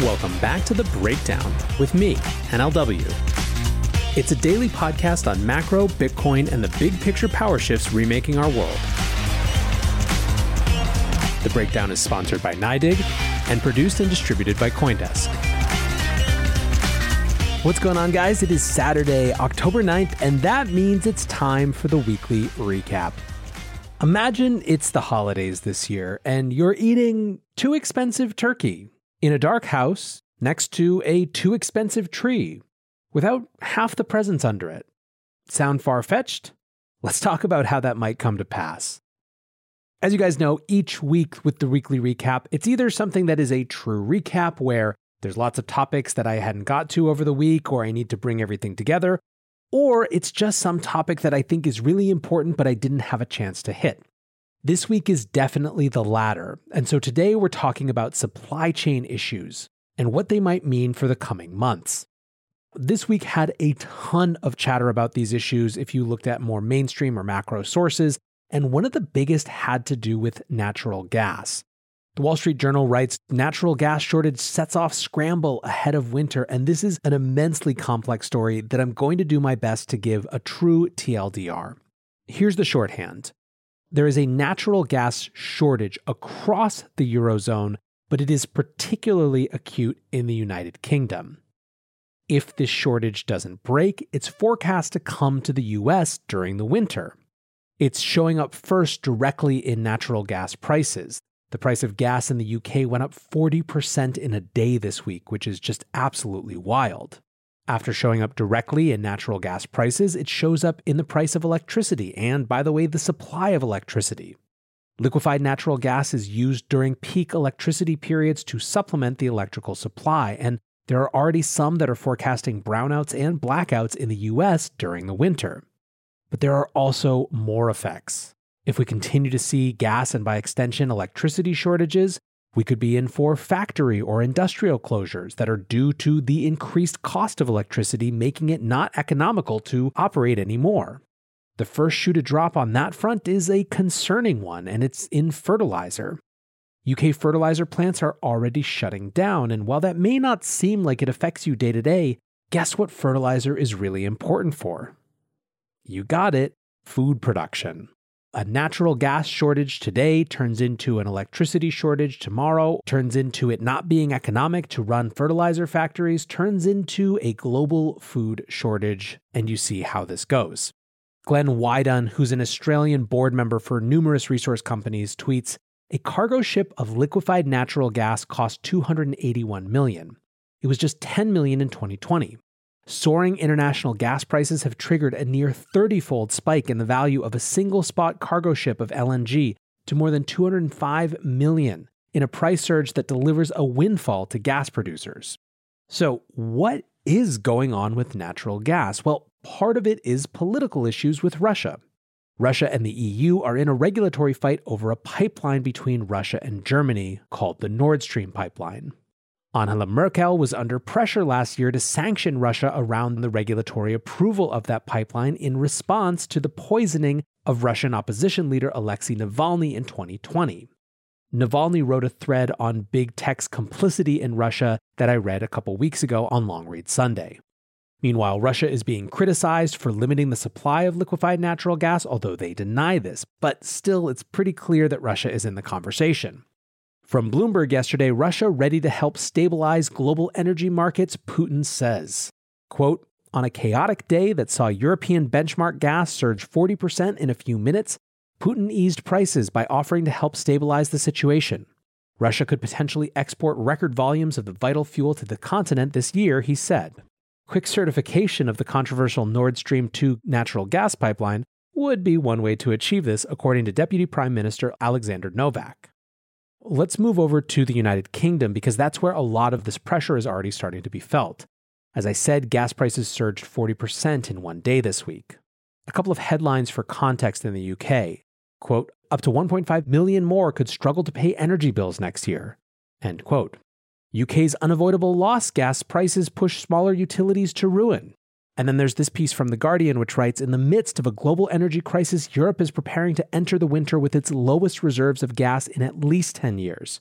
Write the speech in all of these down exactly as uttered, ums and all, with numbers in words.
Welcome back to The Breakdown with me, N L W. It's a daily podcast on macro, Bitcoin, and the big picture power shifts remaking our world. The Breakdown is sponsored by NYDIG and produced and distributed by CoinDesk. What's going on, guys? It is Saturday, October ninth, and that means it's time for the weekly recap. Imagine it's the holidays this year, and you're eating too expensive turkey in a dark house next to a too expensive tree without half the presents under it. Sound far-fetched? Let's talk about how that might come to pass. As you guys know, each week with the weekly recap, it's either something that is a true recap where there's lots of topics that I hadn't got to over the week or I need to bring everything together, or it's just some topic that I think is really important but I didn't have a chance to hit. This week is definitely the latter, and so today we're talking about supply chain issues and what they might mean for the coming months. This week had a ton of chatter about these issues if you looked at more mainstream or macro sources, and one of the biggest had to do with natural gas. The Wall Street Journal writes, natural gas shortage sets off scramble ahead of winter, and this is an immensely complex story that I'm going to do my best to give a true T L D R. Here's the shorthand. There is a natural gas shortage across the Eurozone, but it is particularly acute in the United Kingdom. If this shortage doesn't break, it's forecast to come to the U S during the winter. It's showing up first directly in natural gas prices. The price of gas in the U K went up forty percent in a day this week, which is just absolutely wild. After showing up directly in natural gas prices, it shows up in the price of electricity and, by the way, the supply of electricity. Liquefied natural gas is used during peak electricity periods to supplement the electrical supply, and there are already some that are forecasting brownouts and blackouts in the U S during the winter. But there are also more effects. If we continue to see gas and by extension electricity shortages, we could be in for factory or industrial closures that are due to the increased cost of electricity, making it not economical to operate anymore. The first shoe to drop on that front is a concerning one, and it's in fertilizer. U K fertilizer plants are already shutting down, and while that may not seem like it affects you day to day, guess what fertilizer is really important for? You got it, food production. A natural gas shortage today turns into an electricity shortage tomorrow, turns into it not being economic to run fertilizer factories, turns into a global food shortage, and you see how this goes. Glenn Wydon, who's an Australian board member for numerous resource companies, tweets, "A cargo ship of liquefied natural gas cost two hundred eighty-one million dollars. It was just ten million dollars in twenty twenty. Soaring international gas prices have triggered a near thirty-fold spike in the value of a single spot cargo ship of L N G to more than two hundred five million dollars in a price surge that delivers a windfall to gas producers." So, what is going on with natural gas? Well, part of it is political issues with Russia. Russia and the E U are in a regulatory fight over a pipeline between Russia and Germany called the Nord Stream pipeline. Angela Merkel was under pressure last year to sanction Russia around the regulatory approval of that pipeline in response to the poisoning of Russian opposition leader Alexei Navalny in twenty twenty. Navalny wrote a thread on big tech's complicity in Russia that I read a couple weeks ago on Long Read Sunday. Meanwhile, Russia is being criticized for limiting the supply of liquefied natural gas, although they deny this, but still it's pretty clear that Russia is in the conversation. From Bloomberg yesterday, Russia ready to help stabilize global energy markets, Putin says. Quote, "On a chaotic day that saw European benchmark gas surge forty percent in a few minutes, Putin eased prices by offering to help stabilize the situation. Russia could potentially export record volumes of the vital fuel to the continent this year," he said. Quick certification of the controversial Nord Stream two natural gas pipeline would be one way to achieve this, according to Deputy Prime Minister Alexander Novak. Let's move over to the United Kingdom because that's where a lot of this pressure is already starting to be felt. As I said, gas prices surged forty percent in one day this week. A couple of headlines for context in the U K. Quote, "Up to one point five million more could struggle to pay energy bills next year." End quote. U K's unavoidable loss gas prices push smaller utilities to ruin. And then there's this piece from The Guardian, which writes, "In the midst of a global energy crisis, Europe is preparing to enter the winter with its lowest reserves of gas in at least ten years.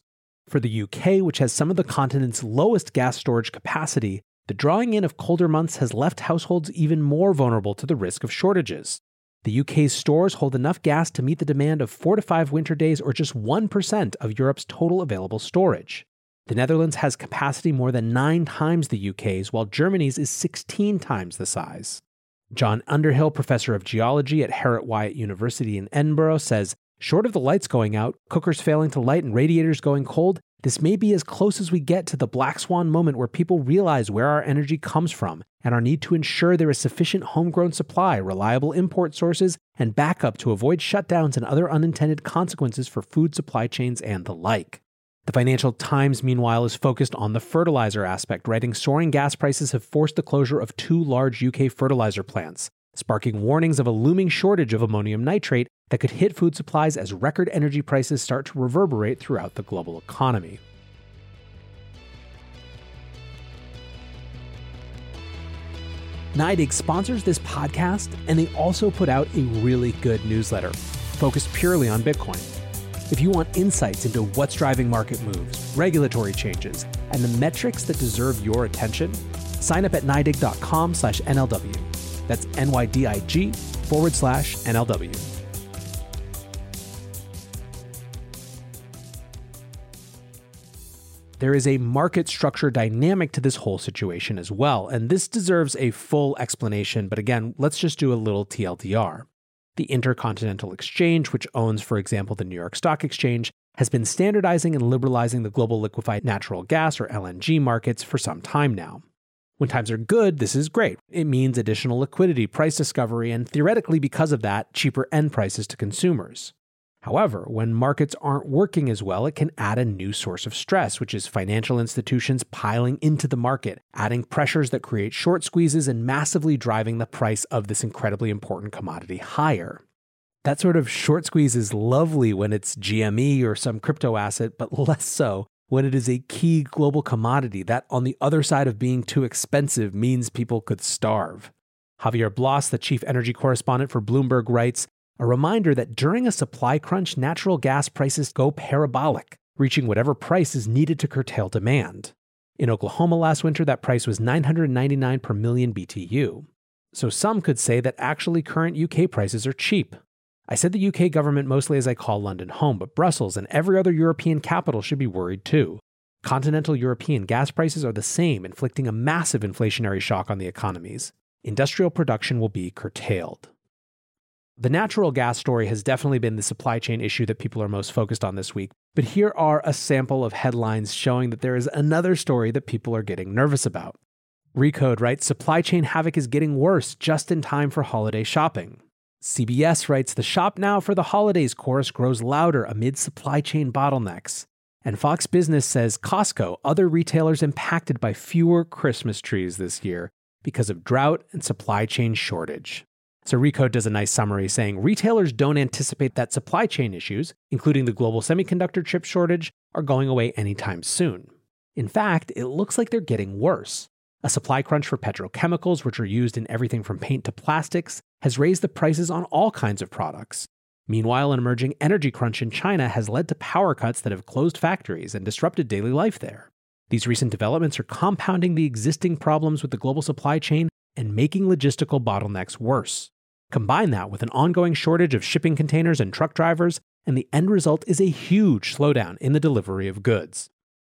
For the U K, which has some of the continent's lowest gas storage capacity, the drawing in of colder months has left households even more vulnerable to the risk of shortages. The U K's stores hold enough gas to meet the demand of four to five winter days, or just one percent of Europe's total available storage. The Netherlands has capacity more than nine times the U K's, while Germany's is sixteen times the size. John Underhill, professor of geology at Heriot-Watt University in Edinburgh, says, short of the lights going out, cookers failing to light, and radiators going cold, this may be as close as we get to the black swan moment where people realize where our energy comes from and our need to ensure there is sufficient homegrown supply, reliable import sources, and backup to avoid shutdowns and other unintended consequences for food supply chains and the like. The Financial Times, meanwhile, is focused on the fertilizer aspect, writing soaring gas prices have forced the closure of two large U K fertilizer plants, sparking warnings of a looming shortage of ammonium nitrate that could hit food supplies as record energy prices start to reverberate throughout the global economy. NYDIG sponsors this podcast, and they also put out a really good newsletter focused purely on Bitcoin. If you want insights into what's driving market moves, regulatory changes, and the metrics that deserve your attention, sign up at NYDIG.com slash NLW. That's N-Y-D-I-G forward slash NLW. There is a market structure dynamic to this whole situation as well, and this deserves a full explanation, but again, let's just do a little T L D R. The Intercontinental Exchange, which owns, for example, the New York Stock Exchange, has been standardizing and liberalizing the global liquefied natural gas, or L N G, markets for some time now. When times are good, this is great. It means additional liquidity, price discovery, and theoretically, because of that, cheaper end prices to consumers. However, when markets aren't working as well, it can add a new source of stress, which is financial institutions piling into the market, adding pressures that create short squeezes and massively driving the price of this incredibly important commodity higher. That sort of short squeeze is lovely when it's G M E or some crypto asset, but less so when it is a key global commodity that, on the other side of being too expensive, means people could starve. Javier Blas, the chief energy correspondent for Bloomberg, writes, a reminder that during a supply crunch, natural gas prices go parabolic, reaching whatever price is needed to curtail demand. In Oklahoma last winter, that price was nine hundred ninety-nine per million B T U. So some could say that actually current U K prices are cheap. I said the U K government mostly as I call London home, but Brussels and every other European capital should be worried too. Continental European gas prices are the same, inflicting a massive inflationary shock on the economies. Industrial production will be curtailed. The natural gas story has definitely been the supply chain issue that people are most focused on this week, but here are a sample of headlines showing that there is another story that people are getting nervous about. Recode writes, supply chain havoc is getting worse just in time for holiday shopping. C B S writes, the shop now for the holidays chorus grows louder amid supply chain bottlenecks. And Fox Business says Costco, other retailers impacted by fewer Christmas trees this year because of drought and supply chain shortage. So Recode does a nice summary saying retailers don't anticipate that supply chain issues, including the global semiconductor chip shortage, are going away anytime soon. In fact, it looks like they're getting worse. A supply crunch for petrochemicals, which are used in everything from paint to plastics, has raised the prices on all kinds of products. Meanwhile, an emerging energy crunch in China has led to power cuts that have closed factories and disrupted daily life there. These recent developments are compounding the existing problems with the global supply chain and making logistical bottlenecks worse. Combine that with an ongoing shortage of shipping containers and truck drivers, and the end result is a huge slowdown in the delivery of goods.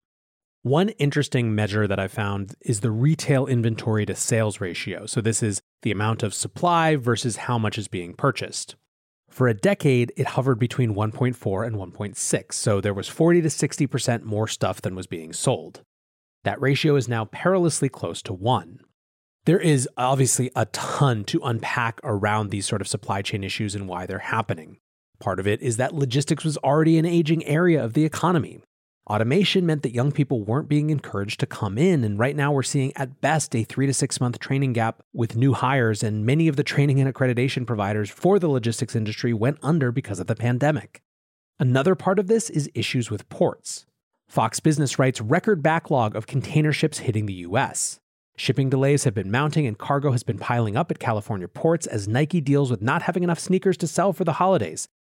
One interesting measure that I found is the retail inventory to sales ratio. So this is the amount of supply versus how much is being purchased. For a decade, it hovered between one point four and one point six, so there was forty to sixty percent more stuff than was being sold. That ratio is now perilously close to one. There is obviously a ton to unpack around these sort of supply chain issues and why they're happening. Part of it is that logistics was already an aging area of the economy. Automation meant that young people weren't being encouraged to come in, and right now we're seeing at best a three to six month training gap with new hires, and many of the training and accreditation providers for the logistics industry went under because of the pandemic. Another part of this is issues with ports. Fox Business writes record backlog of container ships hitting the U S. Shipping delays have been mounting and cargo has been piling up at California ports as Nike deals with not having enough sneakers to sell for the holidays,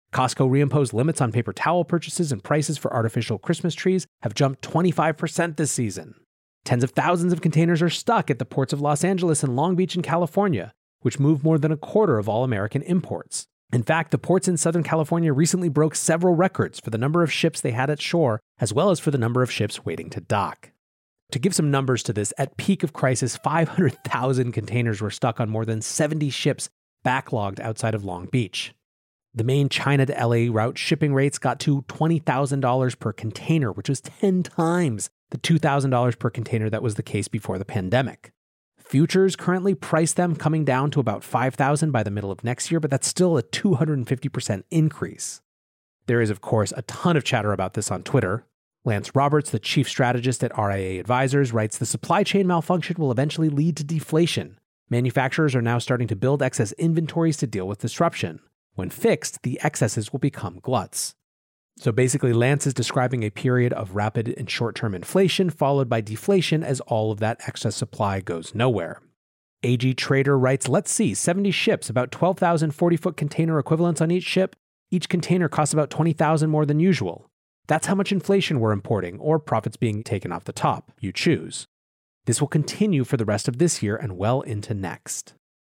Costco reimposed limits on paper towel purchases, and prices for artificial Christmas trees have jumped twenty-five percent this season. Tens of thousands of containers are stuck at the ports of Los Angeles and Long Beach in California, which move more than a quarter of all American imports. In fact, the ports in Southern California recently broke several records for the number of ships they had at shore, as well as for the number of ships waiting to dock. To give some numbers to this, at peak of crisis, five hundred thousand containers were stuck on more than seventy ships backlogged outside of Long Beach. The main China to L A route shipping rates got to twenty thousand dollars per container, which was ten times the two thousand dollars per container that was the case before the pandemic. Futures currently price them coming down to about five thousand dollars by the middle of next year, but that's still a two hundred fifty percent increase. There is, of course, a ton of chatter about this on Twitter. Lance Roberts, the chief strategist at R I A Advisors, writes the supply chain malfunction will eventually lead to deflation. Manufacturers are now starting to build excess inventories to deal with disruption. When fixed, the excesses will become gluts. So basically, Lance is describing a period of rapid and short-term inflation followed by deflation as all of that excess supply goes nowhere. A G Trader writes, let's see, seventy ships, about twelve thousand forty-foot container equivalents on each ship. Each container costs about twenty thousand dollars more than usual. That's how much inflation we're importing, or profits being taken off the top. You choose. This will continue for the rest of this year and well into next.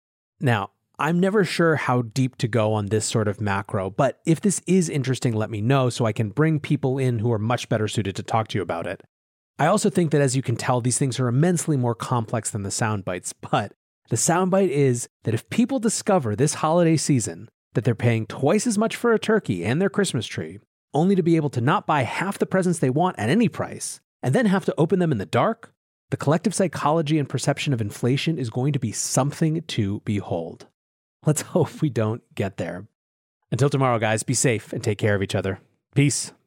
Now, I'm never sure how deep to go on this sort of macro, but if this is interesting, let me know so I can bring people in who are much better suited to talk to you about it. I also think that, as you can tell, these things are immensely more complex than the sound bites, but the soundbite is that if people discover this holiday season that they're paying twice as much for a turkey and their Christmas tree, only to be able to not buy half the presents they want at any price, and then have to open them in the dark, the collective psychology and perception of inflation is going to be something to behold. Let's hope we don't get there. Until tomorrow, guys, be safe and take care of each other. Peace.